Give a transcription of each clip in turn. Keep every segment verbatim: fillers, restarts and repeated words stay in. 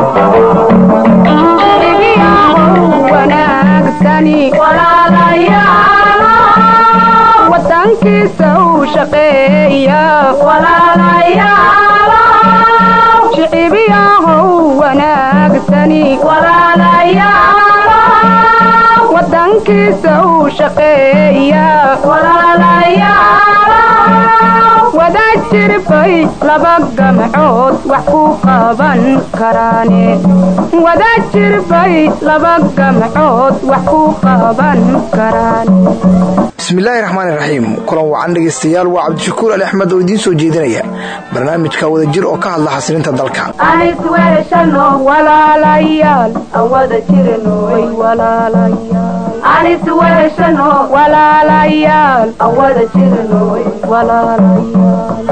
وطنكيسو شقيا ولا ليالا شعبياه وناقصني ولا ليالا وطنكيسو شقيا ولا ليالا وداجر بي لبقى معود وحقوقا بنكراني وداجر بي لبقى معود وحقوقا بنكراني بسم الله الرحمن الرحيم كلام وعن dhageystayaal waa Cabdishakuur Ali Axmed oo idin soo jeedinaya barnaamijka wada jir oo ka hadla xasilinta dalka anis weeshano walaalayaal awada jirno way walaalayaal anis weeshano walaalayaal awada jirno way walaalayaal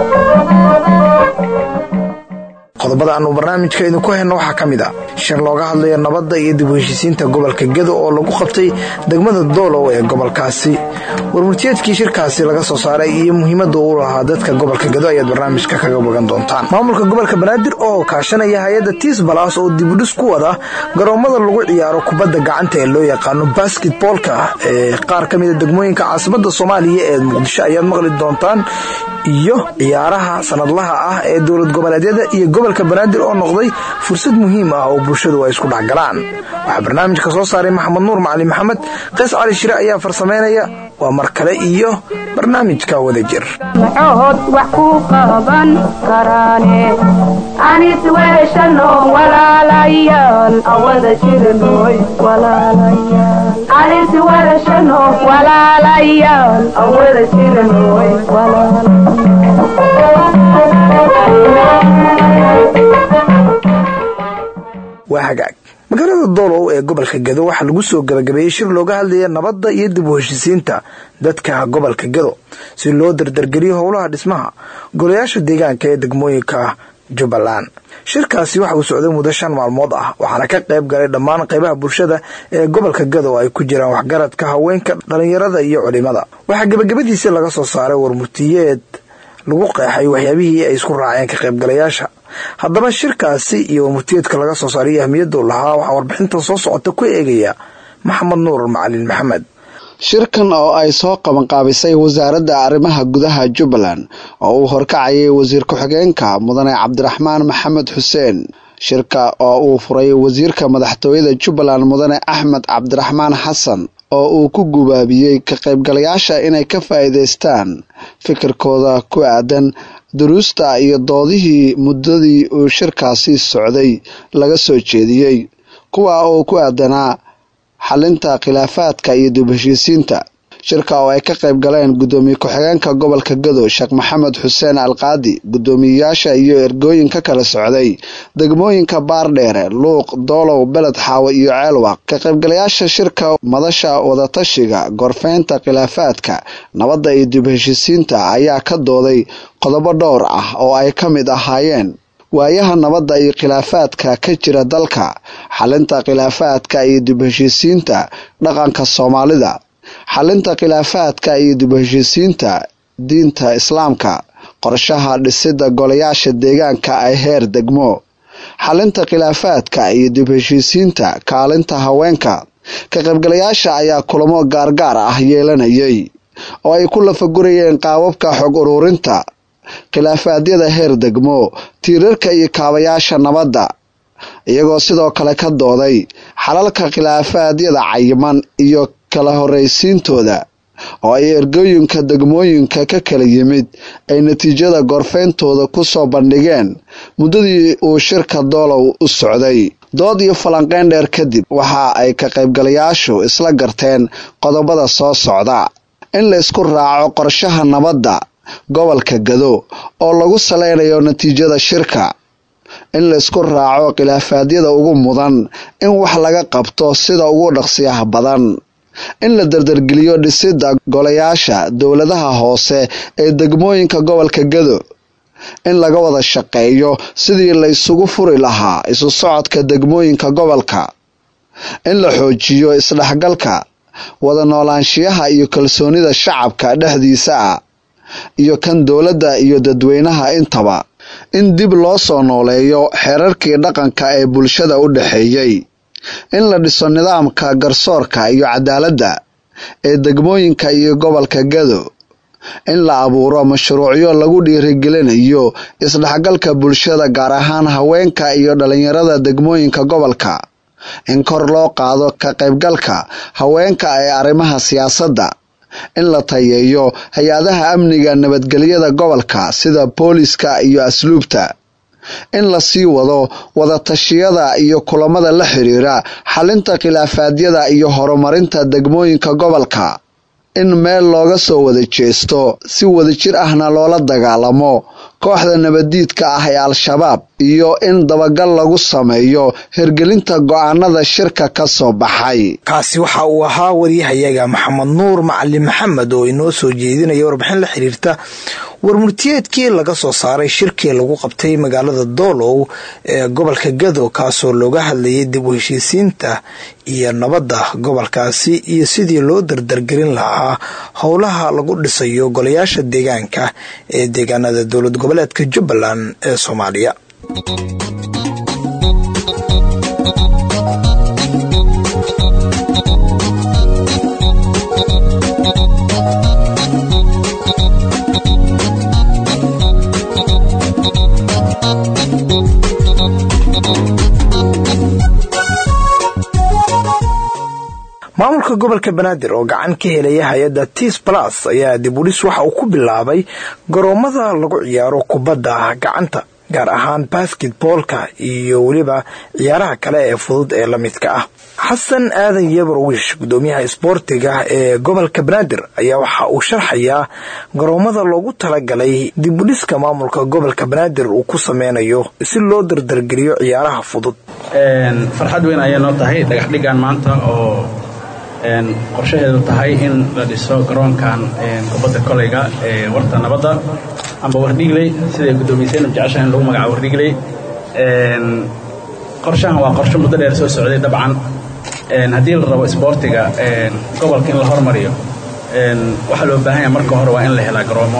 qodobada aanu barnaamijka idinku hayno waxa kamid ah shir looga hadlayo nabadda iyo dib u heshiisiinta gobolka Gedo oo lagu qabtay degmada Doolow ee gobolkaasi warmurtiyeedkii shirkaasi laga soo saaray iyo muhiimadda uu lahaa dadka gobolka Gedo ayaa barnaamijka kaga bogan doontaan maamulka gobolka Banaadir oo kaashanaya hay'adda Tiis Balaas oo dib u dhis ku wada garoomada lagu ciyaaro kubadda gacanta ee loo yaqaan basketballka ee qaar kamid ah degmooyinka caasimadda Soomaaliya ee Muqdisho ayaa maqli doontaan iyo ciyaaraha sanadlaha ah ee dawlad goboleedyada iyo gobolka Banaadir oo noqday fursad muhiim ah oo bulshadu ay isku dhaxgalaan waxa barnaamijka soo saaray Maxamed Nuur Macalin Maxamed Qays Cali Shire ayaa farsameynaya waa mar kale iyo barnaamijka wada jir maxood wax ku qaban karaane anis weeshano walaalayaal awada jirno walaalayaal anis weeshano walaalayaal awada jirno waa hagaag magaalada Doolow ee gobolka Gedo waxa lagu soo gabagabeeyay shir looga hadlayo nabadda iyo dib u heshiisiinta dadka gobolka Gedo si loo dardargeliyo howlaha dhismaha golayaasha deegaanka ee degmooyinka Jubbaland shirkaasi waxa uu socday muddo shan maalmood ah waxaana ka qayb galay dhammaan qaybaha bulshada ee gobolka Gedo ay ku jiraan waxgaradka haweenka dhalinyarada iyo culimada waxa gabagabadiisa laga soo saaray warmurtiyeed lagu qeexay waxyaabihii ay isku raaceen ka qaybgalayaasha haddaba shirkaasi iyo warmurtiyeedka laga soo saaray ahmiyadda lahaa waxa warbixinta soo socota ku eegaya Maxamed Nuur Macalin Maxamed shirkan oo ay soo qaban qaabisay wasaaradda arrimaha gudaha Jubbaland oo uu horkacayay wasiir ku-xigeenka mudane Cabdiraxmaan Maxamed Xuseen shirka oo uu furay wasiirka madaxtooyada Jubbaland mudane Axmed Cabdiraxmaan Xasan oo uu ku gubaabiyay ka qaybgalayaasha inay ka faa'iideystaan fikirkooda ku aadan duruusta iyo doodihii muddadii uu shirkaasi socday laga soo jeediyay kuwa oo ku aadanaa xalinta khilaafaadka iyo dib u heshiisiinta shirka oo ay ka qayb galeen gudoomiye ku-xigeenka gobolka Gedo Sheekh Maxamed Xuseen Alqaadi gudoomiyaasha iyo ergooyinka kala socday degmooyinka Baardheere Luuq Doolow Beled Xaawo iyo Ceelwaq ka qaybgalayaasha shirka madasha wada tashiga gorfeynta khilaafaadka nabadda iyo dib u heshiisiinta ayaa ka dooday qodobo dhowr ah oo ay ka mid ahaayeen waayaha nabadda iyo khilaafaadka ka jira dalka xalinta khilaafaadka iyo dib u heshiisiinta dhaqanka Soomaalida xalinta khilaafaadka iyo dib u heshiisiinta diinta Islaamka qorshaha dhisidda golayaasha deegaanka ay heer degmo xalinta khilaafaadka iyo dib u heshiisiinta kaalinta haweenka ka qaybgalayaasha ayaa kulamo gaargaar ah yeelanayay oo ay ku lafagurayeen qaababka xog ururinta khilaafaadiyada heer degmo tiirarka iyo kaabayaasha nabadda iyagoo sidoo kale ka dooday xalalka khilaafaadiyada cayiman iyo kala horeysiintooda oo ay ergooyinka degmooyinka ka kala yimid ay natiijada gorfeyntooda ku soo bandhigeen muddadii uu shirka Doolow u socday dood iyo falanqeyn dheer kadib waxa ay ka qaybgalayaashu isla garteen qodobada soo socda in la isku raaco qorshaha nabadda gobolka Gedo oo lagu saleynayo natiijada shirka in la isku raaco khilaafaadiyada ugu mudan in wax laga qabto sida ugu dhaqsiyaha badan in la dardargeliyo dhisidda golayaasha dawladaha hoose ee degmooyinka gobolka Gedo in laga wada shaqeeyo sidii la isugu furi lahaa isu socodka degmooyinka gobolka in la xoojiyo isdhaxgalka wada noolaanshiyaha iyo kalsoonida shacabka dhexdiisa ah iyo kan dawladda iyo dadweynaha intaba in dib loo soo nooleeyo xeerarkii dhaqanka ee bulshada u dhaxeeyay, in la dhiso nidaamka garsoorka iyo cadaaladda ee degmooyinka iyo gobolka Gedo, in la abuuro mashruucyo lagu dhiirigelinayo isdhexgalka bulshada gaar ahaan haweenka iyo dhalinyarada degmooyinka gobolka, in kor loo qaado ka qaybgalka haweenka ee arrimaha siyaasadda, in la tayeeyo hay-adaha amniga nabadgelyada gobolka sida booliska iyo asluubta, in la sii wado wada tashiyada iyo kulamada la xiriira xalinta khilaafaadiyada iyo horumarinta degmooyinka gobolka, in meel looga soo wada jeesto si wadajir ahna loola dagaalamo kooxda nabadiidka ah ee Al-Shabaab, iyo in dabagal lagu sameeyo hirgelinta go'aanada shirka ka soo baxay. kaasi waxa uu ahaa wariyahayaga Maxamed Nuur Macalin Maxamed oo inoo soo jeedinaya warbixin la xiriirta warmurtiyeedkii laga soo saaray shirkii lagu qabtay magaalada Doolow ee gobolka Gedo, kaasoo looga hadlayay dib u heshiisiinta iyo nabadda gobolkaasi iyo sidii loo dardargelin lahaa howlaha lagu dhisayo golayaasha deegaanka ee deegaanada dowlad goboleedka Jubbaland ee Soomaaliya. maamulka gobolka Banaadir oo gacan ka helaya hay'adda Tis Plus ayaa dib u dhis waxa uu ku bilaabay garoomada lagu ciyaaro kubadda gacanta, gaar ahaan basketballka iyo waliba ciyaaraha kale ee fudud ee la midka ah. Xasan Aadan Yabarwish, gudoomiyaha isboortiga ee gobolka Banaadir, ayaa waxa uu sharxayaa garoomada loogu talagalay dib u dhiska maamulka gobolka Banaadir uu ku sameynayo si loo dardargeliyo ciyaaraha fudud. een farxad weyn ayay noo tahay dhagax dhigan maanta oo een qorshaheedu tahay in la dhiso garoonkan een kubadda kolayga ee warta nabadda amba Wardhigley sida gudoomiyeen jeceshaan lagu magacaabo Wardhigley. een qorshahan waa qorshe muddo dheer soo socday dabcan. een hadii la rabo isboortiga een gobolka in la hormariyo een waxa loo baahan yahay marka hore waa in la helo garoomo.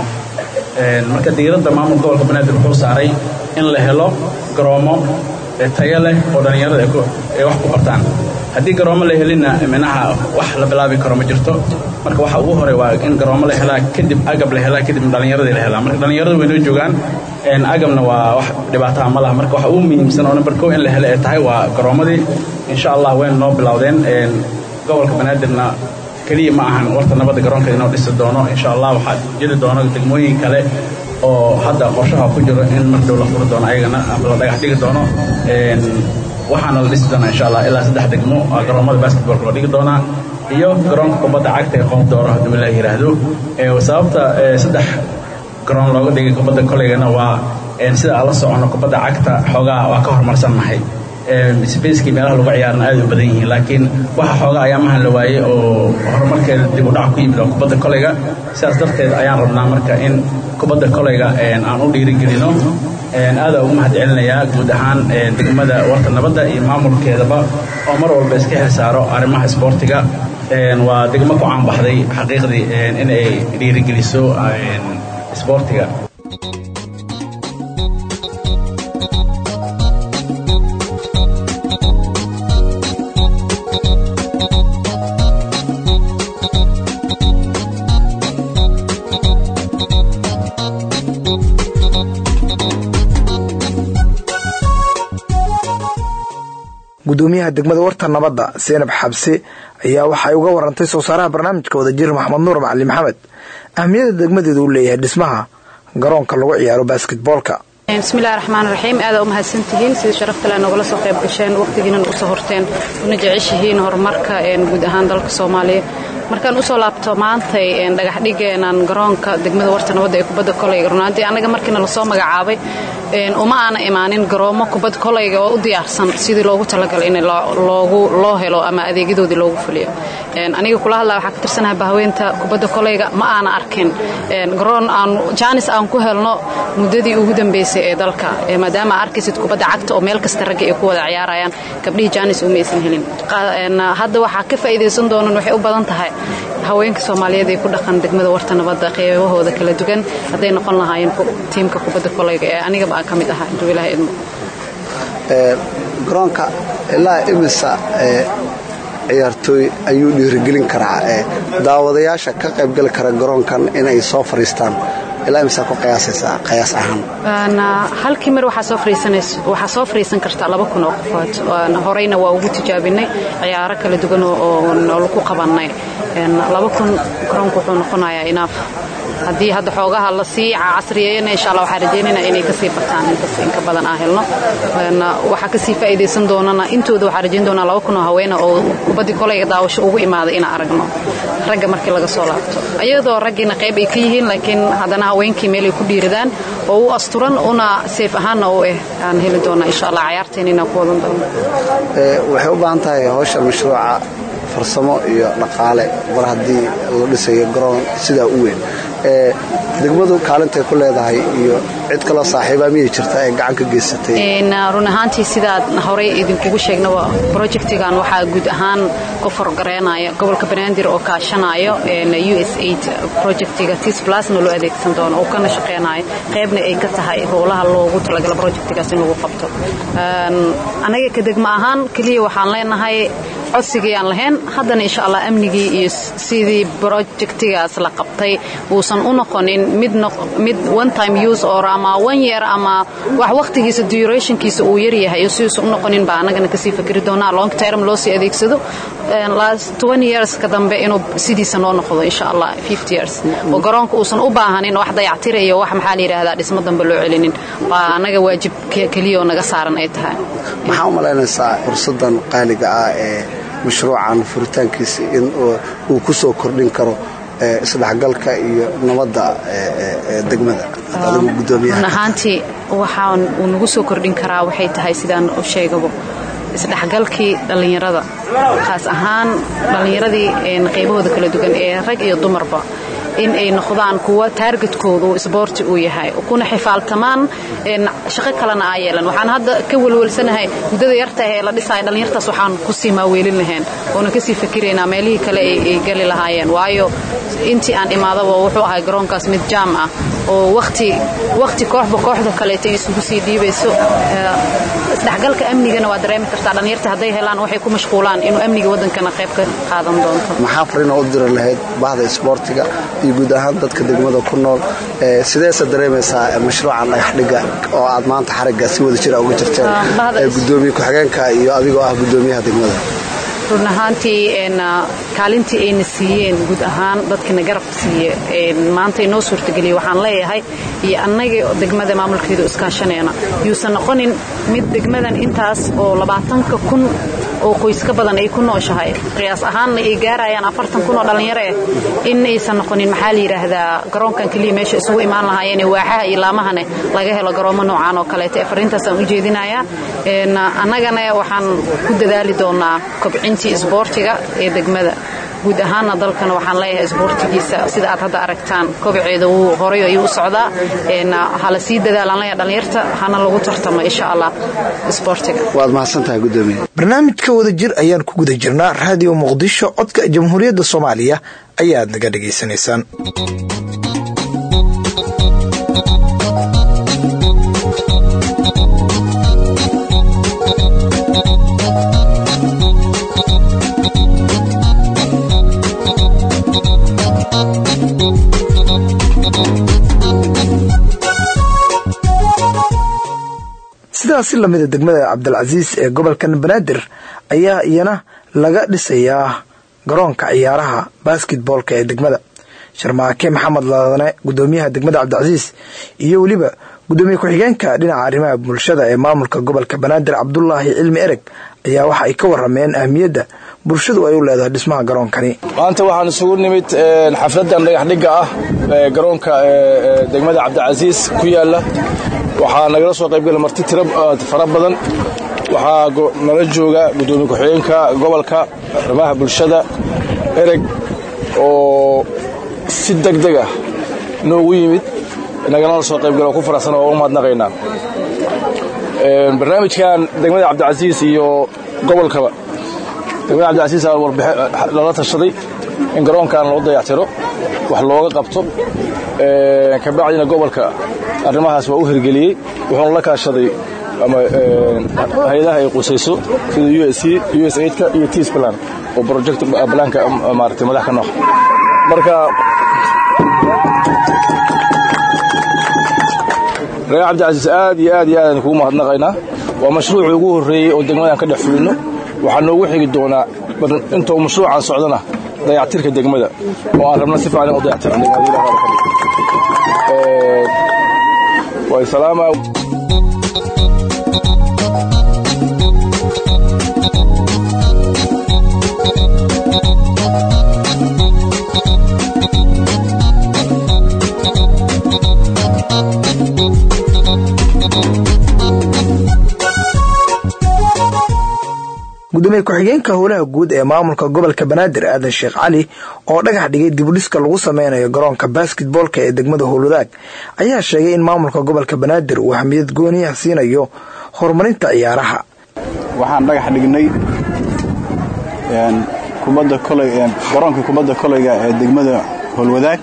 een marka diiradda maamulka gobolka Banaadir wuxuu saaray in la helo garoomo tayo leh oo dhalinyarada ay wax ku bartaan. haddii garoomo la helina minaha wax la bilaabi karo ma jirto. marka waxa ugu hore waa in garoomo la helaa, kadib agab la helaa, kadib dhalinyarada la helaa. marka dhalinyaradu way noo joogaan, een agabna waa wax dhibaato ma laha. marka waxa ugu muhiimsan oo number kow in la helo ay tahay waa garoomadii. insha Allah way noo bilowdeen. een gobolka Banaadirna kaliya ma ahan warta nabadda garoonka inoo dhisi doono. insha Allah waxa jiri doona degmooyin kale oo hadda qorshaha ku jiro in mar dhow la furo doono ayagana la dhagax dhigi doono. een waxaana la dhisi doonaa insha Allah ilaa saddex degmo oo garoomada basketballka loo dhigi doonaa iyo garoonka kubadda cagta ee qof dooro haddii la yiraahdo. ee sababta saddex garoon looga dhigay kubadda koleygana waa een sida ala socono kubadda cagta xoogaa waa ka horumarsanahay. ee space-kii meelaha lagu ciyaarna aad u badan yihiin, laakiin waxa xoogaa ayaamahan la waayay oo horumarkeeda dib u dhac ku yimid kubadda kolayga. sidaas darteed ayaan rabnaa marka in kubadda kolayga een aan u dhiirigelino. een aad ugu mahadcelinayaa guud ahaan degmada warta nabadda iyo maamulkeedaba oo mar walba iska xilsaaro arrimaha isboortiga. een waa degmo ku caan baxday xaqiiqdii in ay dhiirigeliso een isboortiga. gudoomiyaha degmada warta nabadda Seenab Xabsi ayaa waxay uga warantay soo saaraha barnaamijka wadajir Maxamed Nuur Macalin Maxamed ahmiyada degmadeedu u leeyahay dhismaha garoonka lagu ciyaaro basketballka. bismillaahir rahmaanir rahiim. aad u mahadsantihiin sida sharafta leh nogala soo qayb gasheen waqtigiina u soo horteen una jeceshihiin horumarka ee guud ahaan dalka Soomaaliya. markaan u soo laabto maanta een dhagax dhigeenan garoonka degmada warta nabadda ee kubadda kolayga runtii anaga markina la soo magacaabay een uma aan imaanin garoomo kubad kolayga oo u diyaarsan sidii loogu talagalay in loogu loo helo ama adeegyadoodii loogu fuliyo een aniga kula hadlaa waxa ka tirsanahay bahweynta kubadda kolayga ma aan arkin een garoon aan jaanis aan ku helno muddadii ugu dambeysay ee dalka ee maadaama arkaysid kubadda cagta oo meel kasta rag ay ku wada ciyaarayaan gabdhii jaanis uma aysan helin een hadda waxa ka faa'iideysan doonaan waxay u badan tahay haweenka Soomaaliyeed ee ku dhaqan degmada Warta Nabadda qeybahooda kala duwan haday noqon lahaayeen tiimka kubadda kolayga ee aniga baa kamid ah duwilaha idmo ee garoonka ilaa imisa ee ciyaartooy ayuu dhiirigelin karaa ee daawadayaasha ka qayb gali kara garoonkan inay soo fariistaan ilaa imisa ku qiyaasaysa qiyaas ahaan ana halkii mar waxa soo fariisanayso waxa soo fariisan kartaa laba kun oo qofood oo horeyna waa ugu tijaabinay ciyaaro kala duwan oo nool ku qabanay een laba kun garoonku wuxuu noqonayaa inaaf haddii hadda xoogaha la sii casriyeeyna insha Allah waxa rajaynaynaa inay ka sii bataan intaas in ka badan aan helno waxa ka sii faa'iideysan doonana intooda waxa rajayn doonaa laba kun oo haween oo kubadda kolayga daawasho ugu imaaday in aragno ragga markii laga soo laabto ayadoo ragina qayb ay ka yihiin laakiin hadana haweenkii meel ay ku dhiiradaan oo u asturan una safe ahaan oo eh aan heli doonaa insha Allah ciyaarteena ku wadan doono ee waxay u baahan tahay hawsha mashruuca farsamo iyo dhaqaale war hadii la dhisayo garoon sida u weyn ee degmadu kaalintay ku leedahay iyo cid kale saaxiiba miyay jirtaa ee gacan ka geysatay in run ahaantii sida horey idinkugu sheegna waa projectigan waxa guud ahaan ku fargareynaya gobolka Banaadir oo kaashanayo ee U S A I D projectiga T I S Plus no loo adeegsan doono oo kana shaqeynayo qaybna ay ka tahay howlaha loogu talagalay projectigaas in lagu qabto een anaga ka degma ahaan kaliya waxaan leenahay codsigayaan lahayn haddana insha Allah amnigii iyo sidii projectigaas la qabtay uusan u noqonin mid mid one time use or ama one year ama wax waqtigiisa durationkiisa uu yar yahay si uu u noqonin baa anagana ka sii fikri doonaa long term loo sii adeegsado last twenty years ka dambe inuu sidiisa noo noqdo insha Allah fifty years oo garoonka uusan u baahanin wax dayactir iyo wax maxaa la yiraahdaa dhismo dambe loo celinin waa anaga waajib kaliya oo naga saaran ay tahay maxaa u malaynaysaa fursadan qaaliga ah ee mashruucan furitaankiisa in uu ku soo kordhin karo isdhaxgalka iyo nabadda ee degmada adigu gudoomiyaha ahaantii waxaan uu nagu soo kordhin karaa waxay tahay sidaan u sheegabo isdhaxgalkii dhalinyarada khaas ahaan dhalinyaradii ee qaybahooda kala duwan ee rag iyo dumarba in ay noqdaan kuwa targetkoodu isboorti uu yahay kuna xifaaltamaan in shaqo kalena ay yeelan waxaan hadda ka walwalsanahay mudada yarta ee la dhisay dhalinyartaas waxaan ku sii maaweelin lahayn oo ka sii fikirayna meelihii kale ay gali lahaayeen waayo intii aan imaadaba wuxuu ahay garoonkaas mid jaam ah oo waqti waqti kooxba kooxda kale ay isugu sii dhiibayso isdhaxgalka amnigana waa dareemi kartaa dhalinyarta haday helaan waxay ku mashquulaan inuu amniga wadankana qayb ka qaadan doonto maxaa fariin u diran lahayd bahda isboortiga iyo guud ahaan dadka degmada ku nool ee sideesa dareemaysaa mashruucan dhagax dhiga oo aad maanta xariga si wada jira uga jirteen ee gudoomiye ku xigeenka iyo adigoo ah gudoomiyaha degmada run ahaantii een kaalintii ay nasiiyeen guud ahaan dadkina garab siiyay een maanta inoo suurtageliyay waxaan leeyahay iyo annaga degmada maamulkeedu iskaashaneena yuusan noqonin mid degmadan intaas oo labaatan kun oo qoys ka badan ay ku nooshahay qiyaas ahaan ay gaarayaan afartan kun oo dhalinyaro ah in aysan noqonin maxaa la yiraahdaa garoonkan kaliya meesha isugu imaan lahaayeen waaxaha ilaamahana laga helo garoomo noocan oo kale ee fariintaas aan u jeedinayaa een annagana waxaan ku dadaali doonaa kobcintii isboortiga ee degmada guud ahaan dalkana waxaan leeyahay isboortigiisa sida aad hadda aragtaan kobceeda uu horay ayuu u socdaa een hala sii dadaalan la dhalinyarta hana lagu tartamo insha Allah isboortiga waad mahadsantahay gudoomiye barnaamijka wada jir ayaan ku guda jirnaa radio Muqdisho codka Jamhuuriyadda Soomaaliya ayaad naga dhageysanaysaan sidaasi lamida degmada Cabdilcasiis ee gobolka Banaadir ayaa iyana laga dhisayaa garoonka ciyaaraha basketballka ee degmada Sharmaake Maxamed Laadane gudoomiyaha degmada Cabdilcasiis iyo waliba gudoomiye ku xigeenka dhinaca arrimaha bulshada ee maamulka gobolka Banaadir Cabdullaahi Cilmi Ereg ayaa waxa ay ka warameen ahmiyadda bulshadu ay u leedahay dhismaha garoonkani. maanta waxaan isugu nimid xafladan dhagax dhiga ah ee garoonka degmada Cabdicasiis ku yaala. waxaa nagala soo qayb galay marti tiro fara badan. waxaa nala jooga gudoomiye ku-xigeenka gobolka arrimaha bulshada ereg oo si degdeg ah noogu yimid nagala soo qayb galay oo ku faraxsan oo u mahadnaqaynaa. barnaamijkan degmada Cabdicasiis iyo gobolkaba degmada Cabdicasiis ayaa warbixin lala tashaday in garoonkan loo dayactiro wax looga qabto ee ka bacdina gobolka arrimahaas waa u hirgeliyay wuxuu la kaashaday ama hay'adaha ay qusayso sida U S A U S A ka iyo TIS plan oo project planka maartay madax ka nooc marka Reer Cabdicasiis aad iyo aad iyo aad ku mahadnaqaynaa waa mashruuc ugu horeeyay oo degmadan ka dhex fulino waxa noogu xigi doonaa inta uu mashruucan socdana dayactirka degmada oo aan rabna si fiican u dayactirno degmada ee way salaama gudoomiye ku-xigeenka howlaha guud ee maamulka gobolka Banaadir Aadan Sheekh Cali oo dhagax dhigay dib u dhiska lagu sameynayo garoonka basketballka ee degmada Howlwadaag ayaa sheegay in maamulka gobolka Banaadir uu ahmiyad gooni ah siinayo horumarinta ciyaaraha. waxaan dhagax dhignay een kubadda kolay ee garoonka kubadda kolayga ee degmada Howlwadaag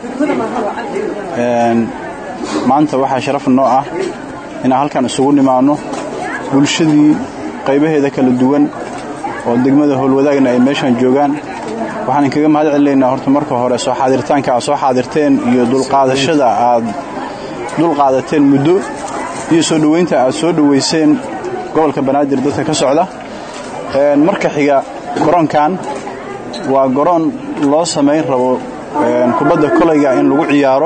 een maanta waxa sharaf noo ah in halkan isugu nimaano bulshadii qaybaheeda kala duwan oo degmada Howlwadaagna ay meeshan joogaan. waxaan kaga mahad celinaynaa horta marka hore soo xaadirtaanka aad soo xaadirteen iyo dulqaadashada aad dulqaadateen muddo iyo soo dhaweynta aad soo dhaweyseen gobolka Banaadir dadka ka socda. een marka xiga garoonkan waa garoon loo sameyn rabo een kubadda kolayga in lagu ciyaaro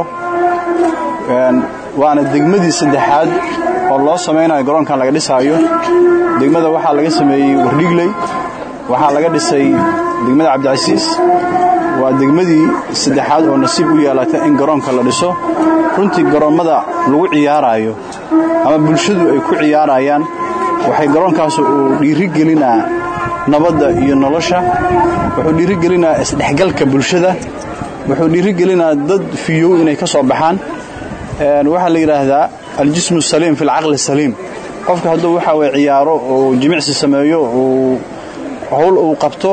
een waana degmadii saddexaad oo loo sameynayo garoonkan laga dhisaayo. degmada waxa laga sameeyay Wardhigley waxa laga dhisay degmada Cabdicasiis waa degmadii saddexaad oo nasiib u yeelatay in garoonka la dhiso. runtii garoomada lagu ciyaarayo ama bulshadu ay ku ciyaarayaan waxay garoonkaas u dhiiri gelinaa nabadda iyo nolosha wuxuu dhiiri gelinaa isdhexgalka bulshada wuxuu dhiiri gelinaa dad fiyow inay ka soo baxaan. een waxa la yiraahdaa al-jismu saliim fil aqli saliim qofka hadduu waxa way ciyaaro oo jimicsi sameeyo oo hawl uu qabto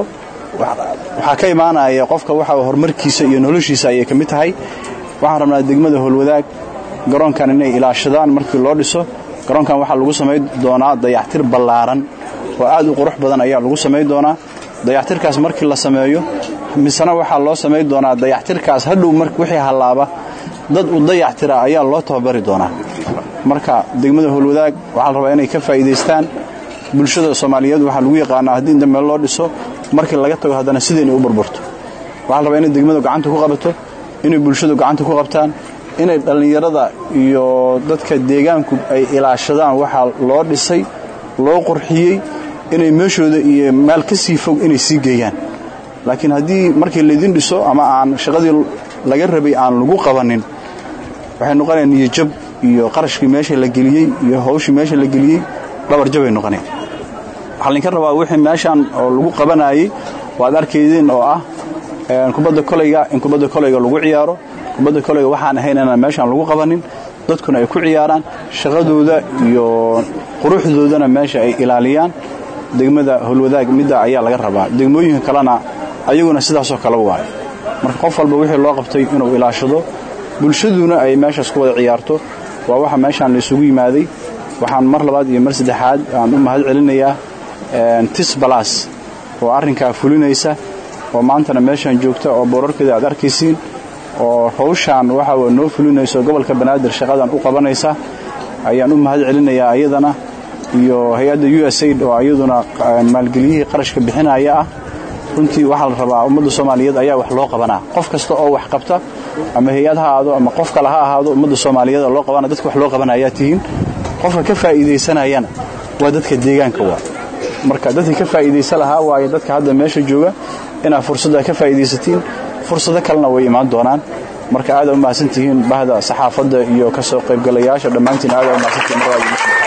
waxa ka imaanaya qofka waxa horumarkiisa iyo noloshiisa ay ka mid tahay. waxaan rabnaa degmada Howlwadaag garoonkan inay ilaashadaan markii loo dhiso. garoonkan waxa lagu sameeyay doonaa dayactir ballaaran oo aad u qurux badan ayaa lagu sameeyay doonaa. dayactirkaas markii la sameeyo misana waxa loo sameeyay doonaa dayactirkaas hadhow markii wixii halaaba dad u dayactira ayaa loo tababari doonaa. marka degmada Howlwadaag waxa la rabaa inay ka faa'iideystaan bulshada Soomaaliyeed waxa lagu yaqaanaa hadii inta meel loo dhiso markii laga tago hadana sideen u burburto. waxa la rabaa in degmadu gacanta ku qabato inay bulshadu gacanta ku qabtaan inay dhalinyarada iyo dadka deegaanku ay ilaashadaan waxa loo dhisay loo qurxiyay inay meeshooda iyo meel ka sii fog inay sii geeyaan. laakiin hadii markii la idin dhiso ama aan shaqadii laga rabay aan lagu qabanin waxay noqonayaan niyad jab iyo qarashkii meesha la geliyay iyo hawshii meesha la geliyay dhabar jab ay noqonayaan. waxa la ka rabaa wixii meeshan oo lagu qabanayay waad arkaydeen oo ah een kubadda kolayga in kubadda kolayga lagu ciyaaro. kubadda kolayga waxaan ahaynana meeshan lagu qabanin dadkuna ay ku ciyaaraan shaqadooda iyo quruxdoodana meesha ay ilaaliyaan. degmada Howlwadaag midda ayaa laga rabaa. degmooyinka kalena ayaguna sidaas oo kala waay. marka qof walba wixii loo qabtay inuu ilaashado bulshaduna ay meeshaas ku wada ciyaarto waa waxa meeshan la isugu yimaaday. waxaan mar labaad iyo mar saddexaad aan u mahad celinayaa een TIS Plus oo arrinka fulinaysa oo maantana meeshan joogta oo boorarkeeda aad arkaysiin oo hawshan waxa uu noo fulinayso gobolka Banaadir shaqadan u qabanaysa ayaan u mahad celinayaa ayadana iyo hay'adda U S A I D oo ayaduna maalgeliyay qarashka bixinaya ah. runtii waxa la rabaa ummadda Soomaaliyeed ayaa wax loo qabanaa. qof kasta oo wax qabta ama hay'ad ha ahaado ama qof kale ha ahaado ummadda Soomaaliyeed loo qabanaa dadka wax loo qabanaya tihiin qofka ka faa'iideysanayana waa dadka deegaanka waa marka dadkii ka faa'iideysan lahaa waayo dadka hadda meesha jooga inaa fursadda ka faa'iideysatiin fursado kalena way imaan doonaan marka aad u mahadsantihiin bahda saxaafadda iyo ka soo qaybgalayaasha dhammaantiin aad u mahadsantihiin marwada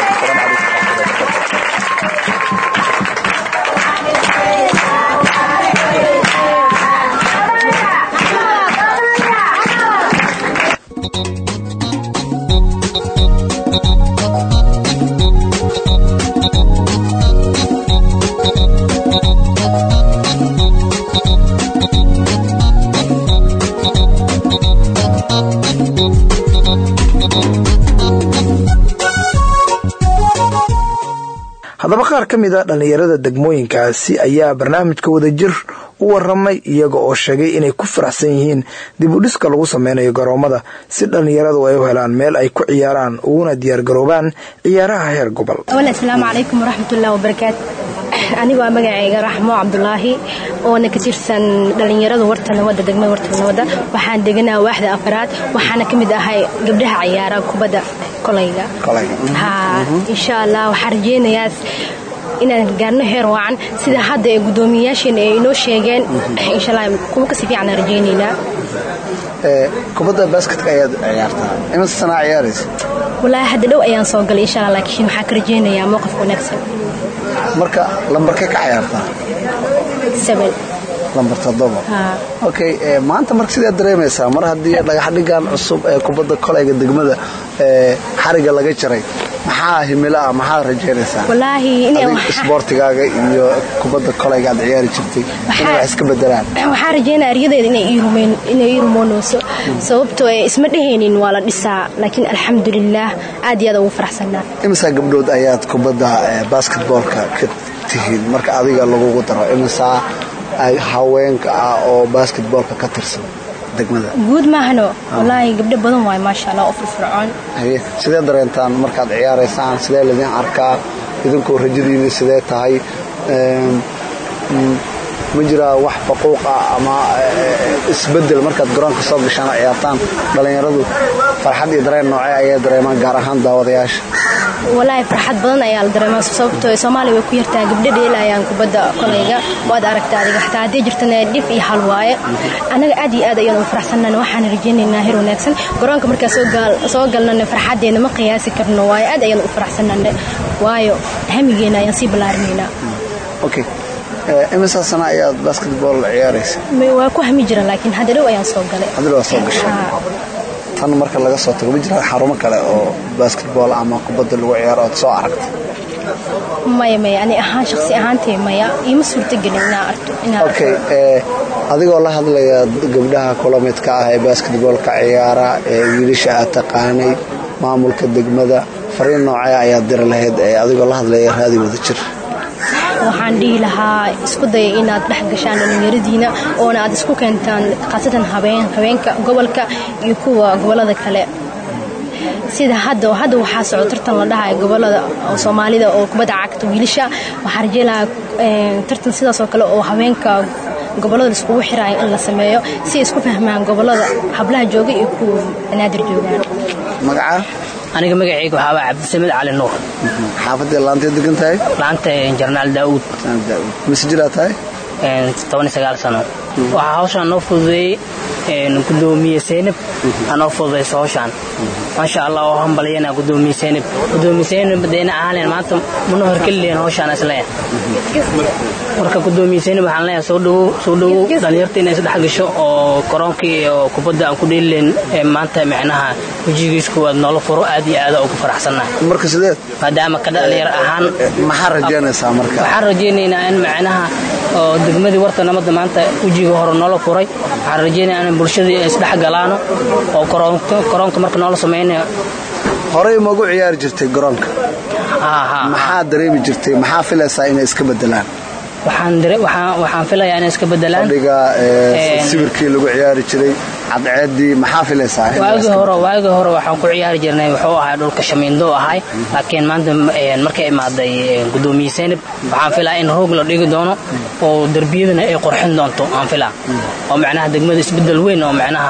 haddaba qaar ka mid a dhallinyarada degmooyinkaasi ayaa barnaamijka wadajir u waramay iyaga oo sheegay inay ku faraxsan yihiin dib u dhiska lagu sameynayo garoomada si dhallinyaradu ay u helaan meel ay ku ciyaaraan uguna diyaargaroobaan ciyaaraha heer gobol. Assalaamu calaykum waraxmatullaahi wabarakaatu. anigoo magacayga Raxmo Cabdulaahi oo na ka tirsan dhalinyarada warta nabadda degmada warta nabadda waxaan deganaa waaxda afraad waxaana kamid ahay gabdhaha ciyaara kubadda kolayga ha insha Allah waxaan rajeynayaa inaan gaarno heer wacan sida hadda ee gudoomiyaasheen ay inoo sheegeen insha Allah kuma ka si fiican rajeynayna ee kubadda basketka ayaad ciyaartaa ima sana ciyaaraysa wallahi hadda dhow ayaan soo galay insha Allah laakiin waxaan ka rajeynayaa mowqif wanaagsan marka lambarka ka ciyaartaa seven lambar toddoba okay ee maanta marka sidee dareemaysaa mar hadii dhagax dhigan cusub ee kubadda kolayga degmada ee xariga laga jaray maxaa himila maxaa rajeynaysaa wallahi inay sportigaaga iyo kubadda kolayga aad ciyaari jirtay inay wax iska bedelaan waxaan rajeynayaa ariyadeeda inay iirumeen inay iirumoonayso sababtoo ay isma dheheenin waa la dhisaa laakiin alxamdulillah aad iyo aad ugu faraxsanaa imisa gabdhood ayaad kubadda basketballka ka tihiin marka adiga lagu daro imisa ay haweenka ah oo basketballka ka tirsan degmada guud ma ahno wallahi gabdho badan waay ma sha Allah oo firfircoon haye sidee dareentaan markaad ciyaaraysaan sidee ladin arkaa idinkoo rajadiina sidee tahay ma jira wax faquuq ah ama isbedel markaad garoonka soo gashaan ciyaartaan dhalinyaradu farxad iyo dareen noocee ay dareemaan gaar ahaan daawadayaasha wallahi farxad badan ayaa la dareemaa sababtoo ah Soomaaliya way ku yartaa gabdho dheelayaan kubadda kolayga waad aragtaa adiga xataa hadii jirtana dif iyo hal waaye anaga aad iyo aad ayaan u faraxsanahay waxaan rajeynaynaa heer wanaagsan garoonka marka soo gal soo galnana farxadeena ma qiyaasi karno waaye aad ayaan u faraxsanahay waayo hamigeena ayaan si balaarinayna okay imisa sana ayaad basketball ciyaaraysa ma waa ku hami jira laakiin hadda dhow ayaan soo galay hadda waa soo gashay tan marka laga soo tago ma jira xarumo kale oo basketball ama kubadda lagu ciyaaro oo soo aragtay maya maya ani ahaan shakhsi ahaantay maya ima suurta gelin inaan arko inaan okay ee adigoo la hadlaya gabdhaha kolomeedka ah ee basketballka ciyaara ee wiilasha aad taqaanay maamulka degmada fariin noocee ayaad dir lahayd ee adigoo la hadlaya raadi wada jir waxaan dhihi lahaa isku day inaad dhex gashaan dhalinyaradiina oo aad isku keentaan qaasatan habeen habeenka gobolka iyo kuwa gobolada kale sida hadda hadda waxa socdo tartan la dhahay gobolada oo Soomaalida oo kubadda cagta wiilasha waxa rajaynayaa tartan sidaas oo kale oo habeenka gobolada isku xiray in la sameeyo si isku fahmaan gobolada hablaha jooga iyo kuwa naadir joogaan magaca aniga magacaygu waxa waa Cabdisamed Cali Nuur xaafadda laanta degan tahay laanta Jarnaal Daawud Daawud misjira tahay ee toban iyo sagaal sano waxa hawshan noo fududeeyay ee gudoomiye Seenab anoo fududeeyay hawshan ma sha Allah oo hambaliyana gudoomiye Seenab gudoomiye Seenab badeena ahleen maanta muna horkaleeyeen hawshan isla marka gudoomiye Seenab waxaan leeyahay soo dhaw soo dhaw dhalinyarta inay saddex gasho oo koroonkii oo kubadda aan ku dheeleen ee maanta macnaha wajigiisku waa nolol furo aad iyo aad ugu faraxsanahay marka sidee maadaama ka dhalinyar ahaan maxaa rajeynaysaa marka waxaan rajeynaynaa in macnaha oo degmadii warta nabadda maanta wajiga hore nolol furay waxaan rajeynayaa in bulshadii ay isdhex galaano oo koronto koronto marka nolol sameeyay horey ma ugu ciyaar jirtay garoonka aha maxaa dareemi jirtay maxaa filaysaa inay iska bedelaan waxaan dare waxaan waxaan filayaa inay iska bedelaan adiga sawirkii lagu ciyaari jiray cadceedii maxaa filaysaa waagi hore waagi hore waxaan ku ciyaari jirnay wuxuu ahaa dhulka shamiindo ahay laakiin maanta markay imaaday gudoomiye Seenab waxaan filayaa in roog la dhigi doono oo darbiyadana ay qurxin doonto aan filaa oo macnaha degmada isbedel weyn oo macnaha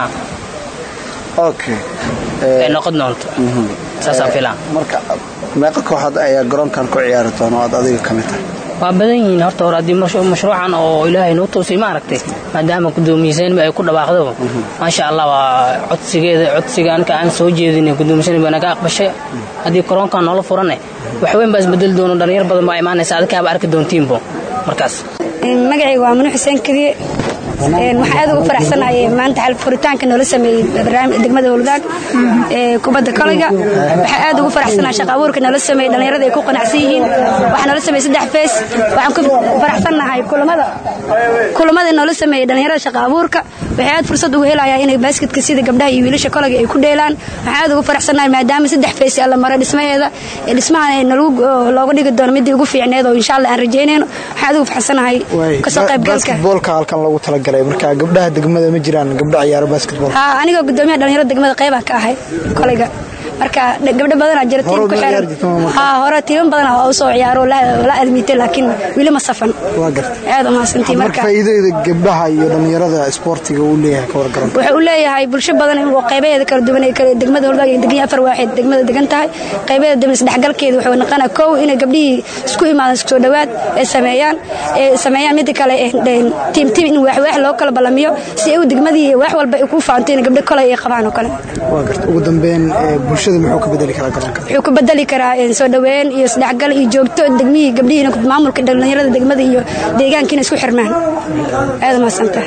okay ee noqon doonto saasaan filaa marka meeqa kooxood ayaa garoonkan ku ciyaari doona oo adiga kamid tahay waa badan yihiin horta hore haddii mashruucan oo ilaahay noo toosay ma aragtay maadaama gudoomiyeyaashan ay ku dhawaaqdo maasha Allah waa codsigeeda codsigan ka aan soo jeedinay gudoomiyeyaashan baa naga aqbashay haddii koronka noola furanay wax weyn baa isbedel doono dhalinyaro badan baa imaanaysa adka ba arki doontiinbo markaas magacaygu waa Manu Xuseen Kadiye een waxa aad ugu faraxsanahay maanta xal furitaanka noola sameeyay barnaamijka degmada Howlwadaag ee kubadda kolayga waxa aad ugu faraxsanahay shaqo abuurka noola sameeyay dhalinyarada ay ku qanacsan yihiin waxa noola sameeyay saddex fees waxaan ku faraxsanahay kulamada kulamada noola sameeyay dhalinyarada shaqo abuurka waxa aad fursad ugu helayaan inay basketka sida gabdhaha iyo wiilasha kolayga ay ku dheelaan waxa aad ugu faraxsanahay maadaama saddex fees alla maray dhismaheeda ee dhismaha looga dhigi doono mid ugu fiicneed oo insha Allah aan rajeynayno waxa aad ugu faraxsanahay ka soo qayb galka basketballka halkan lagu talagalay marka gabdhaha degmada ma jiraan gabdha ciyaar basketball ha aniga gudoomiyaha dhalinyarada degmada qayb ka ahay kolayga marka gabdha badan ayaa jirtay ku xeeran ha hore tiim badan oo soo ciyaaro la la admitay laakiin wili ma safan waa gartay aad ma santii marka faa'iidada gabdhaha iyo dhalinyarada sportiga uu leeyahay ka wargaran waxa uu leeyahay bulsho badan oo qaybaheeda kala duwan ee kala degmada Howlwadaag ee degan afar waaxid degmada degan tahay qaybaheeda degmada saddexgalkeeda wuxuu noqonaa koow inay gabdhihii isku imaadaan isku soo dhawaad ee sameeyaan ee sameeyaan mid kale ee team team in wax wax loo kala balamiyo si ay u degmadii wax walba ay ku faanteen gabdho kale ay qabaan oo kale waa gartay ugu dambeyn bulshada muxuu ka bedeli karaa garoonka wuxuu ka bedeli karaa in soo dhaweyn iyo isdhexgal iyo joogto degmihii gabdhihiina maamulka dhalinyarada degmada iyo deegaankiina isku xirmaan aad ma santahay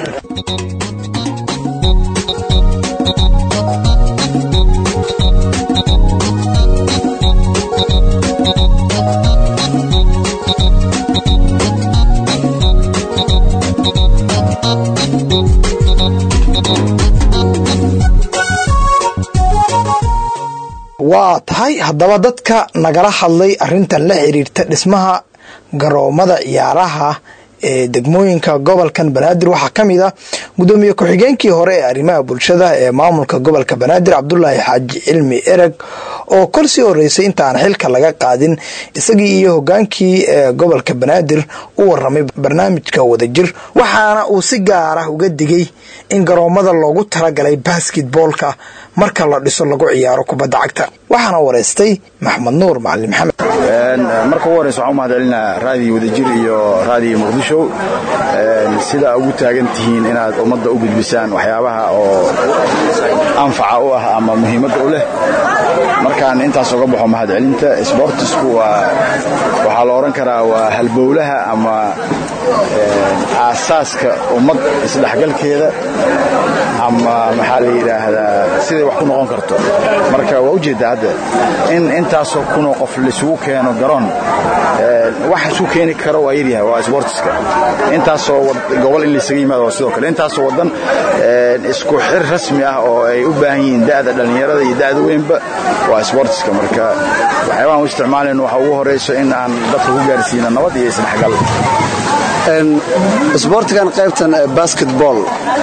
waa tahay haddaba dadka nagala hadlay arrintan la xiriirta dhismaha garoomada ciyaaraha ee degmooyinka gobolkan Banaadir waxaa kamid ah gudoomiye ku-xigeenkii hore ee arrimaha bulshada ee maamulka gobolka Banaadir Cabdullaahi Xaaji Cilmi Ereg oo korsi horeysay intaan xilka laga qaadin isagii iyo hogaankii ee gobolka Banaadir u waramay barnaamijka wadajir waxaana uu si gaar ah uga digay in garoomada loogu talagalay basketballka marka la dhiso lagu ciyaaro kubadda cagta waxaana wareystay Maxamed Nuur Macallin Maxamed een marka wareyso waxaan mahadcelinaa raadiyo wadajir iyo raadiyo Muqdisho een sida ugu taagan tihiin inaad ummadda u gudbisaan waxyaabaha oo anfaca u ah ama muhiimada u leh markaan intaas uga baxo mahadcelinta sportsku waa waxa la oran karaa waa halbowlaha ama aasaaska ummad isdhexgalkeeda ama maxaa la yiraahdaa sidii wax ku noqon karto marka waa u jeedaa hadda in intaas oo kuno qof la isugu keeno garoon wax isu keeni karo waa yiriyaa waa sportska intaas oo gobol in la isaga yimaado sidoo kale intaas oo wadan isku xir rasmi ah oo ay u baahan yihiin da'da dhalinyarada iyo da'da weynba waa sportska marka waxyaabaha u isticmaalayno waxa ugu horeyso in aan dadka ku gaarsiino nabad iyo isdhexgal een sportigan qaybtan basketball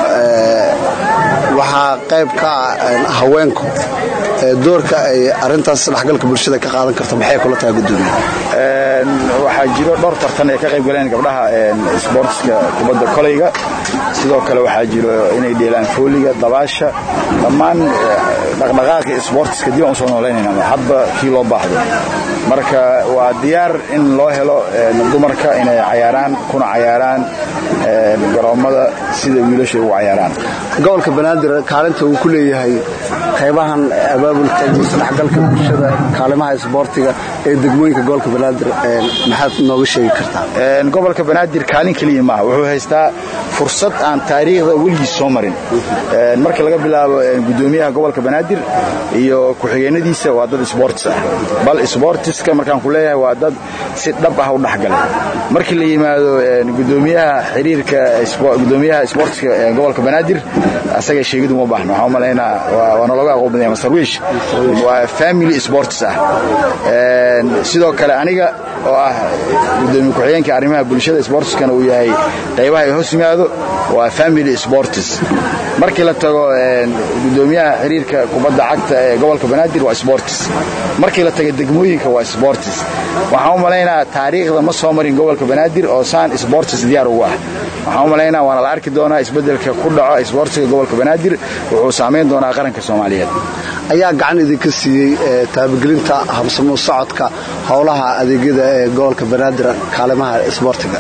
waxa qayb ka haweenku doorka ay arintaas isdhexgalka bulshada ka qaadan karto maxay kula tahay gudoomiye een waxa jiro dhowr tartan ay ka qayb galeen gabdhaha een sportska kubadda kolayga sidoo kale waxa jiro inay dheelaan fooliga dabaasha dhammaan dhaqdhaqaaqa sportska dib u soo nooleynayna hadba kii loo baahdo marka waa diyaar in loo helo dumarka inay ciyaaraan kuna ciyaaraan garoomada sida wiilasha ugu ciyaaraan gobolka Banaadir kaalinta uu ku leeyahay qaybahan abaabulka isdhexgalka bulshada kaalimaha sportiga ee degmooyinka gobolka Banaadir maxaad nooga sheegi kartaa een gobolka Banaadir kaalin kaliya ma wuxuu haystaa fursad aan taariikhda weligiis soo marin een marka laga bilaabo gudoomiyaha gobolka Banaadir iyo ku-xigeenadiisa waa dad sports ah bal sportska markaan ku leeyahay waa dad si dhab ah u dhaxgalay markii la yimaado gudoomiyaha xiriirka gudoomiyaha sportska ee gobolka Banaadir asaga sheegadu ma baahno waxa maleena waa nologa aqoonbadaya masarwiish waa family sports ah een sidoo kale aniga oo ah gudoomiye ku-xigeenka arrimaha bulshada sportskana uu yahay qaybaha ay hoos yimaado waa family sports markii la tago een gudoomiyaha xiriirka kubadda cagta ee gobolka Banaadir waa sports markii la tago degmooyinka waa sports waxaan u maleynaa taariikhda ma soo marin gobolka Banaadir oo saan sports diyaar ugu ah waxaan u maleynaa waana la arki doonaa isbedelka ku dhaco sportsiga gobolka Banaadir wuxuu saameyn doonaa qaranka Soomaaliyeed ayaa gacan idinka siiyay taabagelinta habsamo socodka howlaha adeegyada ee gobolka Banaadir kaalimaha sportiga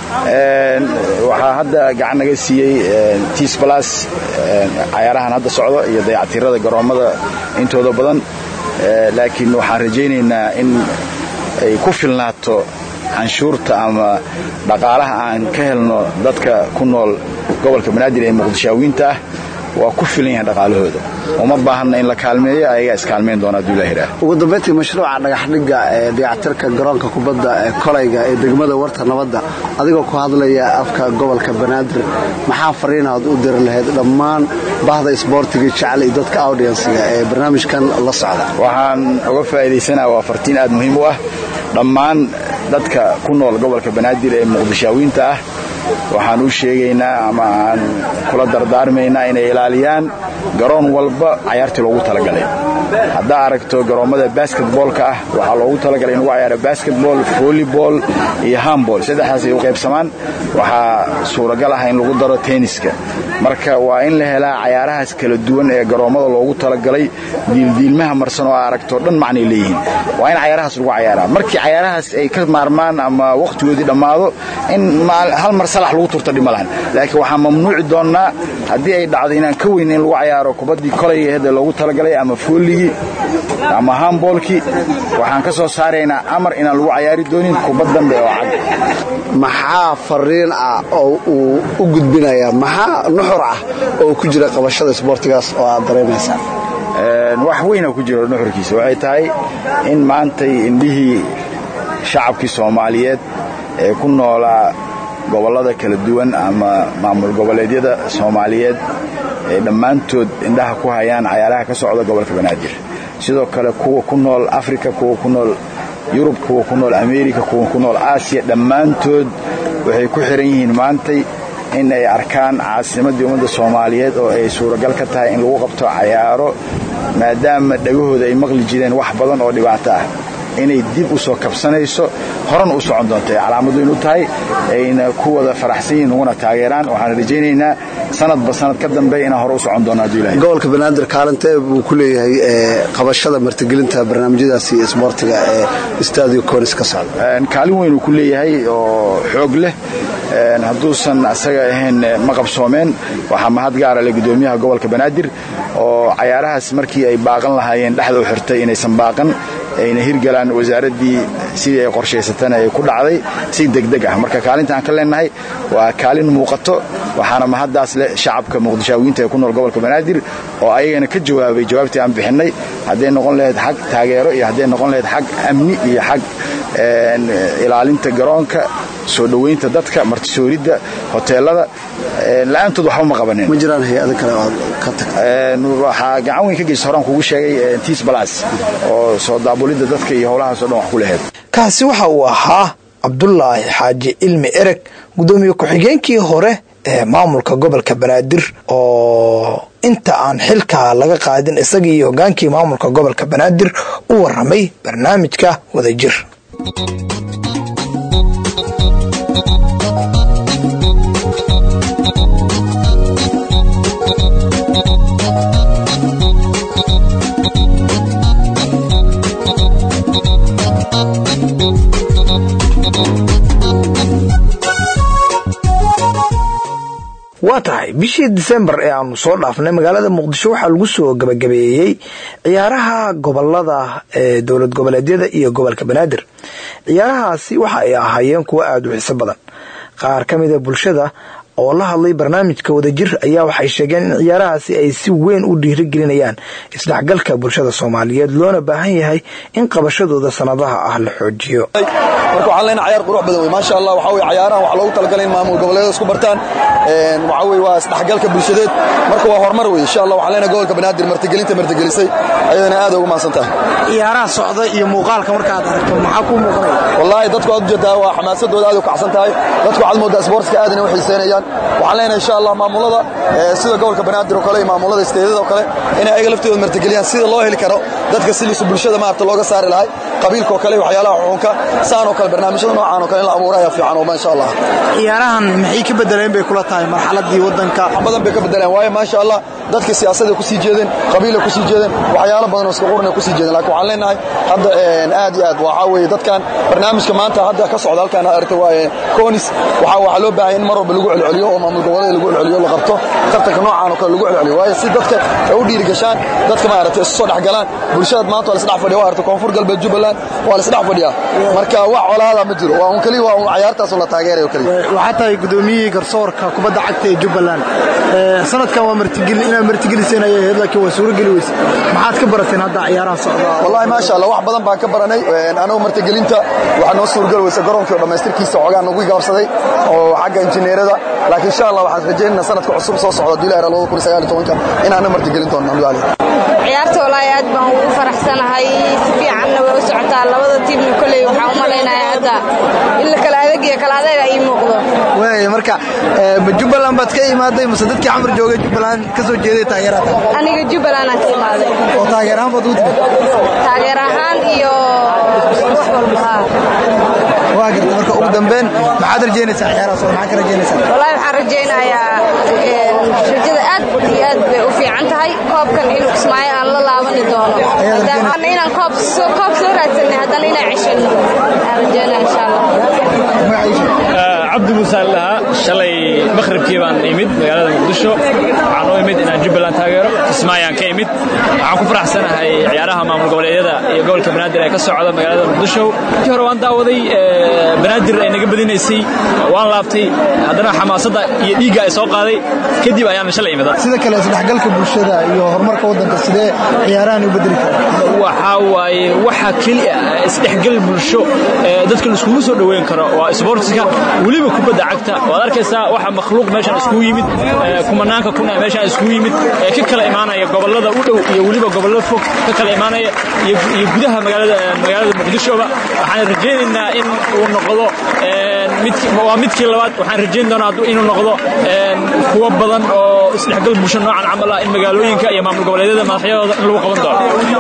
een waxa hadda gacan naga siiyay Tis Plus ciyaarahan hadda socdo iyo dayactirada garoomada intooda badan laakiin waxaan rajaynaynaa in ay ku filnaato canshuurta ama dhaqaalaha aan ka helno dadka ku nool gobolka Banaadir ee Muqdishowiinta waa ku filan yahay dhaqaalahooda uma baahna in la kaalmeeyo ayaga iskaalmeen doona duulahira ugu dambeyntii mashruuca dhagax dhiga ee dayactirka garoonka kubadda ee kolayga ee degmada warta nabadda adigoo ku hadlaya afka gobolka Banaadir maxaa fariinaad u dir lahayd dhammaan bahda isboortiga jecel iyo dadka audience-ga ee barnaamijkan la socda waxaan uga faa'iideysanayaa waa fartiin aad muhiim u ah dhammaan dadka ku nool gobolka Banaadir ee Muqdishowiinta ah waxaan u sheegaynaa ama aan kula dardaarmaynaa inay ilaaliyaan garoon walba ciyaartii loogu talagalay hadda aragto garoomada basketballka ah waxa loogu talagalay in lagu ciyaaro basketball volleyball iyo handball saddexdaas ay u qaybsamaan waxa suuragal ah in lagu daro tenniska marka waa in la helaa ciyaarahaas kala duwan ee garoomada loogu talagalay diildiilmaha marsan oo aragto dhan macnay leeyihiin waa in ciyaarahaas lagu ciyaaraa markii ciyaarahaas ay ka maarmaan ama waqtigoodii dhamaado in hal mar salax lagu turto dhimalaan laakiin waxa mamnuuci doonaa hadii ay dhacdo inaan ka weyn in lagu ciyaaro kubadii kolayga loogu talagalay ama fooligi ama handballki waxaan ka soo saareynaa amar inaan lagu ciyaari doonin kubad dambe oo cad maxaa fariin ah oo uu u gudbinaya maxaa nuxur ah oo ku jira qabashada sportigaas oo aad dareemaysaa een wax weyn oo ku jira nuxurkiisa waxay tahay in maanta indhihii shacabkii Soomaaliyeed ee ku noolaa gobolada kala duwan ama maamul goboleedyada Soomaaliyeed ee dhamaantood indhaha ku hayaan ciyaaraha ka socda gobolka Banaadir sidoo kale kuwa ku nool Afrika kuwa ku nool Yurub kuwa ku nool America kuwa ku nool Aasiya dhamaantood waxay ku xiran yihiin maantay in ay arkaan caasimadda ummadda Soomaaliyeed oo ay suuragal ka tahay in lagu qabto ciyaaro maadaama dhagahooda ay maqli jireen wax badan oo dhibaato ah inay dib u soo kabsanayso horan u socon doonto calaamadu inuu tahay ayna ku wada faraxsan yihiin una taageeraan waxaan rajaynaynaa sanadba sanad ka dambeeya in hore u socon doona duulay gobolka Banaadir kaalintee uu ku leeyahay ee qabashada martigelinta barnaamijyadaasi isboortiga ee Stadio Conis ka socda een kaalin weyn uu ku leeyahay oo xoog leh een haduusan asaga ahayn ma qabsoomeen waxa mahad gaar ah gudoomiyaha gobolka Banaadir oo ciyaarahaas markii ay baaqan lahaayeen dhaxda u xirtay inaysan baaqan ayna hirgalaan wasaaradii sidii ay qorsheysatay ay ku dhacday si degdeg ah marka kaalinta aan ka leenahay waa kaalin muuqato waxaana mahadaas leh shacabka Muqdishowiinta ee ku nool gobolka Banaadir oo ayagana ka jawaabay jawaabtii aan bixinay haday noqon lahayd xaq taageero iyo haday noqon lahayd xaq amni iyo xaq een ilaalinta garoonka soo dhaweynta dadka martisoorida hoteelada laantood waxba ma qabaneen ma jiraan hay'ado kale oo ka tageen waxa gacan weyn ka geysay horaan kugu sheegay Tis Plus oo soo daabulida dadka iyo howlaha soo dhan wax ku leeyahay kaasi waxa uu ahaa Cabdullaahi Xaaji Ilmi Ereg gudoomiye ku-xigeenkii hore ee maamulka gobolka Banaadir oo inta aan xilka laga qaadin isagii iyo hogaankii maamulka gobolka Banaadir u waramay barnaamijka Wadajir waa tahay bishii December ee aanu soo dhaafnay magaalada Muqdisho waxa lagu soo gabagabeeyay ciyaaraha gobolada ee dawlad goboleedyada iyo gobolka Banaadir ciyaarahaasi waxa ay ahaayeen kuwa aad u xiiso badan qaar kamid ah bulshada oo la hadlay barnaamijka Wadajir ayaa waxay sheegeen in ciyaarahaasi ay si weyn u dhiirigelinayaan isdhexgalka bulshada Soomaaliyeed loona baahan yahay in qabashadooda sanadaha ah la xoojiyo marka waxaan leenahay ciyaar qurux badan ma sha Allah waxa way ciyaaraha wax loogu talagalay in maamul goboleedyada isku bartaan een waxa way waa isdhexgalka bulshadeed marka waa horumar weey insha Allah waxaan leenahay gobolka Banaadir martigelinta martigelisay ayadana aad ugu maasantahay ciyaaraha socda iyo muuqaalka marka aad aragto maxaa ku muuqanaya wallahi dadku aad jeedaa waa xamaasadooda aad u kacsan tahay dadku aad moodaa sportska aadna u xiiseynayaan waxaan leenahay insha Allah maamulada sida gobolka Banaadir oo kale iyo maamulada isteedada oo kale in ay laftooda martigeliyaan sida loo heli karo dadka si bulshada maarta looga saari lahay qabiilka oo kale waxyaalaha xukunka saan oo kale barnaamijyada noocaan oo kale in la abuuro ayaa fiican oo maasha Allah ciyaarahan maxay ka bedeleen bay kula tahay marxaladii wadanka badan bay ka bedeleen waayo maasha Allah dadka siyaasadda ku sii jeedeen qabiilka ku sii jeedeen waxyaalo badan oo isku qurna ku sii jeedeen laakiin waxaan leenahay hadda aad iyo aad waxa weeye dadkan barnaamijka maanta hadda ka socda halkaan aragtay waaye koonis waxa waxa loo baahan in mar walba lagu celceliyo oo maamul goboleed lagu celceliyo la qabto tartanka noocaan oo kale lagu celceliyo waayo si dadka ay u dhiiri gashaan dadka ma aragtay soo dhax galaan bulshada maanta waa la isdhax fadhiyo waa aragtay koonfur galbeed Jubbaland waa la isdhax fadhiyaa marka wax colaada ma jiro waa un kali waa un ciyaartaas la taageerayo kali waxa tahay gudoomiyay garsoorka kubadda cagta ee Jubbaland ee sanadkan waa martigelin inay martigeliseen ay ahayd laakiin waa suuragal weys maxaad ka barateen hadda ciyaaraha socda wallahi ma sha Allah wax badan baan ka baranay anagu martigelinta waxa noo suuragal weys garoonka dhameystirkiisa xogaan ugu gaabsaday oo xagga injineerada laakiin insha Allah waxaan rajaynaynaa sanadka cusub soo socda dilaar laba kun iyo sagaal iyo toban inaan martigelin doono Alhamdulillah ciyaarta wallahi aad baan ugu faraxsanahay si fiicanna way u socotaa labada tiim kulay waxa u maleynayaa hadda in la kala adeeg iyo kala adeeg ay muuqdo way marka Jubbaland baad ka imaaday mise dadkii xamar joogay Jubbaland ka soo jeeday taageerada aniga Jubbaland aan ka imaaday oo taageerahan baad u timid taageerahan iyo wax walba waa gartay marka ugu dambeyn maxaad rajeynaysaa ciyaaraha soo maxaad ka rajeynaysaa wallahi waxaan rajeynayaa rajada aad iyo aad bay u fiican tahay koobkan inuu Kismaayo aan la laaban doono hadaan inaan koob soo koob soo raadsanay hadaan inaan cishano aan rajeynaa insha Allah عبد موسى لها شلي مغرب كيبان إيمد مقالة مقدشو عنو إيمد إن جبلان تاغيرو اسمايان كيمد عن كفر أحسن هاي عيارها مع مقابلة يقول كبنادر يكسر على مقالة مقدشو جهرو أن داودي بنادر إن قبلين يسي وان لابتي هذا حماسة يديقا يسوق هذه كدي بأيام شلي إيمد سيدا كلا سيدا حقلك بالشدة يو هرمارك ودن كسيدا عياران يبدرك وحاوي وحا كل استحقل بالشو دادك الاسكوسو دوين كرا واسبورتسكا وليبا كوبادا عagta waad arkaysaa waxa makhluuq meeshan isku yimid kumanaanka kuna meeshan isku yimid ka kala imaanaya gobolada u dhow iyo waliba gobolada fog ka kala imaanaya iyo gudaha magaalada magaalada Muqdisho waxaan rajaynaynaa in uu noqdo mid waa midkii labaad waxaan rajayn doonaa inuu noqdo kuwa badan oo isdhexgal bulsho noocan camal ah in magaalooyinka iyo maamul goboleedyada madaxyadooda in lagu qaban doono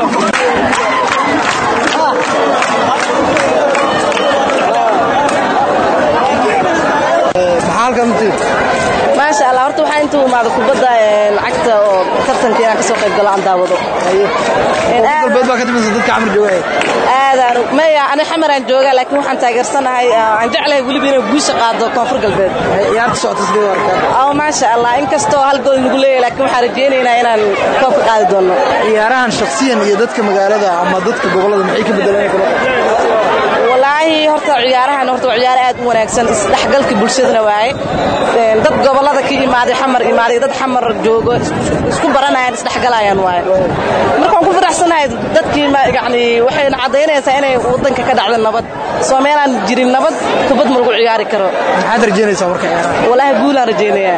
ما شاء الله horta waxa intuu maad kubada lacagta oo tartanka ka soo qayb galaan daawado ayo in qalbeed baa ka timid dadka amar joogay aadaan ma ya ana xamaraan jooga laakiin waxaan taageersanahay aan jeclahay waliba inuu guusha qaado koonfur galbeed ciyaarta socota sidoo warka oo ma sha Allah in kasto hal gool nagu leeyahay laakiin waxaan rajeynaynaa inaan koobka qaadi doono ciyaarahan shakhsiyan iyo dadka magaalada ama dadka gobolada maxay ka bedelayaan kala wallahi horta ciyaarahan horta ciyaar aad u wanaagsan isdhexgalka bulshadana waay dad gobolada ka imaaday xamar imaaday dad xamar joogo isku baranayaan isdhexgalayaan waay markaan ku faraxsanahay dadkii ma yaani waxay cadeynaysaa inay wadanka ka dhacdo nabad Soomaaliland jirin nabad kubad ma lagu ciyaari karo maxaad rajeynaysaa marka ciyaaraha wallahi guul aan rajeynayaa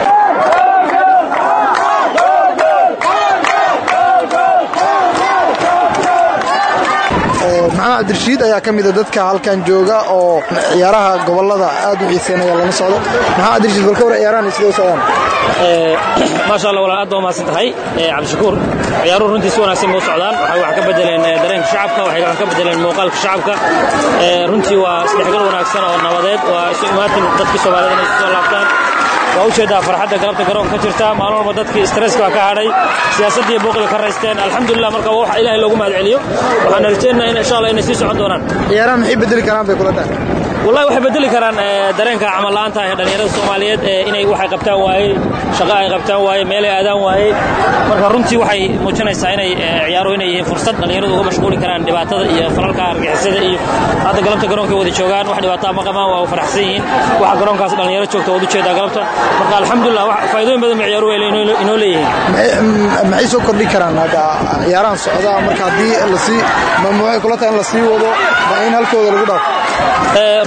maxamed Abdirashiid ayaa kamid ah dadka halkan jooga oo ciyaaraha gobolada aad u xiiseynaya lana socdo maxamed Abdirashiid balka war ciyaarahan sidoo socdaan ee ma sha Allah wala aad oo maasan tahay ee Cabdishakuur ciyaaruhu runtii si wanaagsan u socdaan waxay wax ka bedeleen dareenka shacabka waxay wax ka bedeleen muuqaalka shacabka ee runtii waa isdhexgal wanaagsan oo nabadeed waa isu imaatin dadka Soomaaliyeed inay soo laabtaan waa u jeedaa farxadda galabta garoonka ka jirta maalin walba dadkii stresska ka hadhay siyaasadda iyo buuqda ka raysteen alxamdulillah marka wax ilaahay loogu mahad celiyo waxaan rajaynaynaa in insha Allah inay sii socon doonaan ciyaaraha maxay bedeli karaan bay kula tahay wallahi waxay bedeli karaan dareenka camal la'aanta ee dhalinyarada Soomaaliyeed inay waxay qabtaan waayay shaqo ay qabtaan waayay meel ay aadaan waayay marka runtii waxay muujinaysaa inay ciyaaruhu inay yihiin fursad dhalinyaradu uga mashquuli karaan dhibaatada iyo falalka argagixisada iyo hadda galabta garoonka wada joogaan wax dhibaato ma qabaan waa faraxsan yihiin waxa garoonkaas dhalinyaro joogto wada jeeda galabta marka alxamdulillah wax faa'iidooyin badan ciyaaruhu ay inoo leeyihiin maxay soo kordhi karaan hadda ciyaarahan socda marka hadii la sii mamnuuc kula tahay la sii wado ma in halkooda lagu dhaafo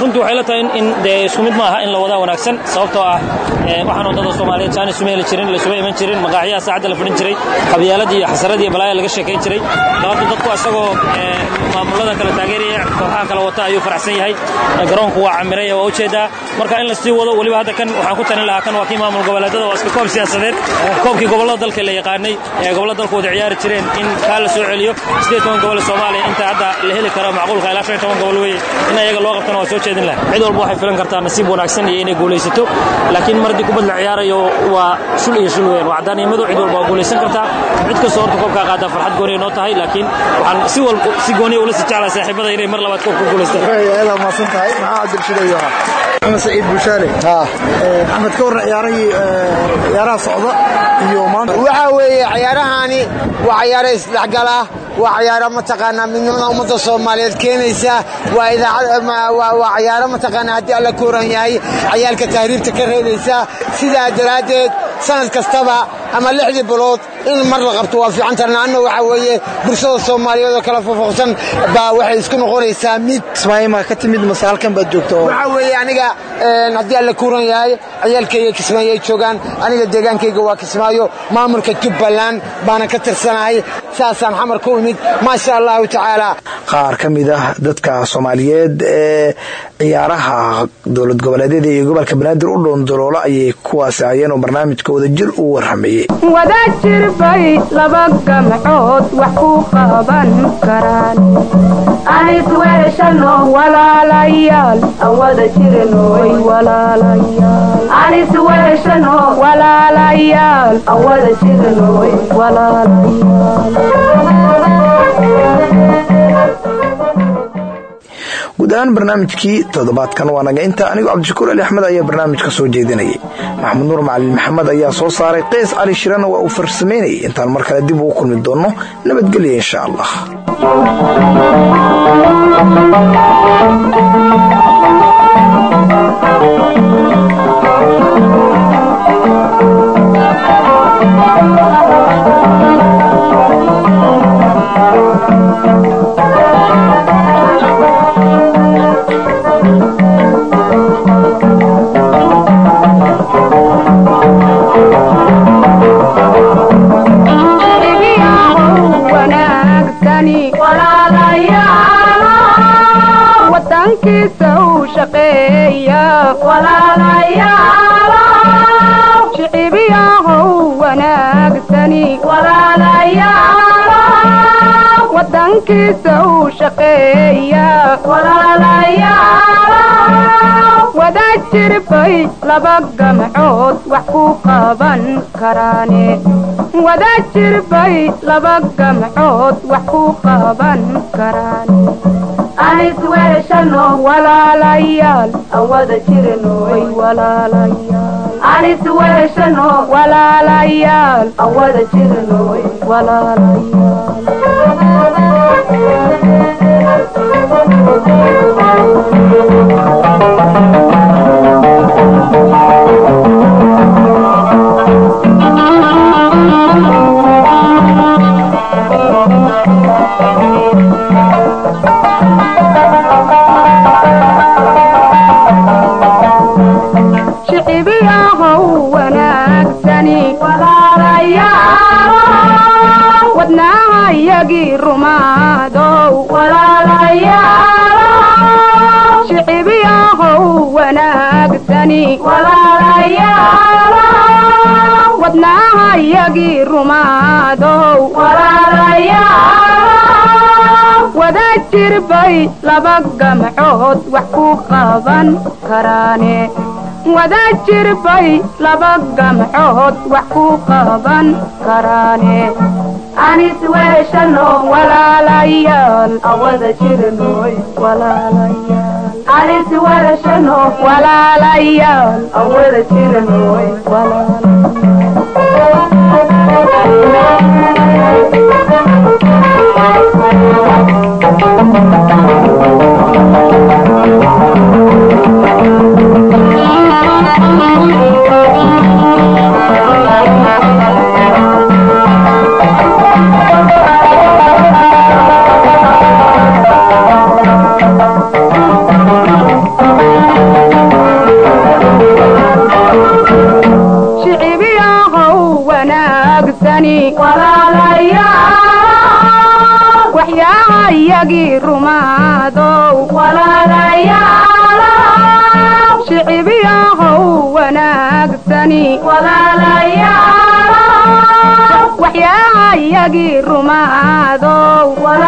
runtii waxay la tahay in dee isku mid maaha in la wadaa wanaagsan sababtoo ah waxaan wadada Soomaaliyeed aan isma heli jirin la soo iman jirin magacyaha saacada la fadhin jiray qabyaaladii iyo xasaradii balaaya laga sheekeyn jiray sababtoo dadku asagoo maamulada kala taageeraya kooxaha kala wata ayuu faraxsan yahay garoonku waa camiray oo u jeeda marka in la sii wado waliba hadda kan waxaan ku talin lahaa kan waa kii maamul goboleedyada oo iska koob siyaasadeed koobkii gobolada dalka la yaqaanay ee gobolada dalka wada ciyaari jireen in ka la soo celiyo siddeed iyo toban gobol Soomaaliya inta hadda la heli karo macquulka ilaa shan iyo toban gobol weey in ayaga loo qabtana waa soo jeedin lahaa cid walba waxay filan kartaa nasiib wanaagsan iyo inay guuleysato laakiin markii kubad la ciyaarayo waa shul iyo shul weyn wacdaanimadu cid walba guuleysan kartaa cid ka soo horta koobka qaada farxad gooni noo tahay laakiin waxaan si walba si gooni ula si jeclaa saaxiibada inay mar labaad koobka guuleystaan ayada ma san tahay maxaa dilshidayo Maxamed Saciid Bushaale ha Maxamed ka war ciyaarahay ciyaaraha socda iyo maanta waxa weeye ciyaarahani waa ciyaar isdhaxgal ah waa ciyaar mataqaana midnimada ummadda Soomaaliyeed keenaysa waa idaacad waa ciyaar mataqaana hadii alla kooran yahay ciyaalka taariikhda ka reebaysa sida daraadeed sanad kastaba ama lixdii bilood in mar la qabto waa fiican tarnaano waxa weeye bulshada Soomaaliyeed oo kala fofogsan baa waxay isku noqonaysaa mid Ismaaciil ka timid masaalkan baad joogto waxa weeye aniga hadii alla kooran yahay ciyaalkayga Kismaayo joogan aniga deegaankayga waa Kismaayo maamulka Jubbaland baana ka tirsanahay saasan xamar ku imid ma sha Allah ta'ala qaar kamid ah dadka Soomaaliyeed ee ciyaaraha dawlad goboleedyada iyo gobolka Banaadir u dhoon doloolo ayay kuwaas ayeen oo barnaamijka wada jir u warhamayay wada jir bay laba gamcood wax ku qaban karaan anis weeshano walaalayaal wada jirno way walaalayaal anis weeshano walaalayaal wada jirno way walaalayaal guudaan barnaamijkii toddobaadkan waa naga inta anigu Cabdishakuur Ali Axmed ayaa barnaamijka soo jeedinayay Maxamed Nuur Macallin Maxamed ayaa soo saaray Qays Ali Shirana waa uu farsameeyay intaan mar kale dib ugu kulmi doono nabadgelyo insha Allah kiisoo shaqeeya walaalayaal shicibiyahow wanaagsani walaalayaal wadankiisoo shaqeeya walaalayaal wada jirbay laba gamcood wax ku qaban karaane wada jirbay laba gamcood wax ku qaban karaane anis weeshano walaalayaal wada jirno way walaalayaal anis weeshano walaalayaal wada jirno way rumaado walaalayaal shicibiyahow wanaagsani walaalayaal wadnaha yagii rumaado walaalayaal wada jirbay laba gamcood wax ku qaban karaane wada jirbay laba gamcood wax ku qaban karaane anis weeshano walaalayaal wada jirno walaalayaal anis weeshano walaalayaal wada jirno walaalayaal iyagii rumaadow shicibiyahow wanaagsani waxyaaha iyagii rumaadow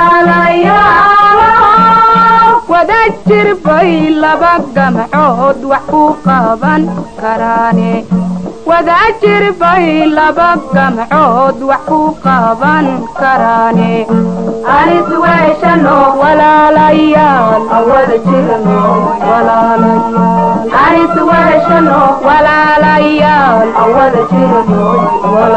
wada jirbay laba gamcood wax ku qaban karaane wada jirbay laba gamcood wax ku qaban karaane anis weeshano walaalayaal wada jirno walaalayaal anis weeshano walaalayaal wada jirno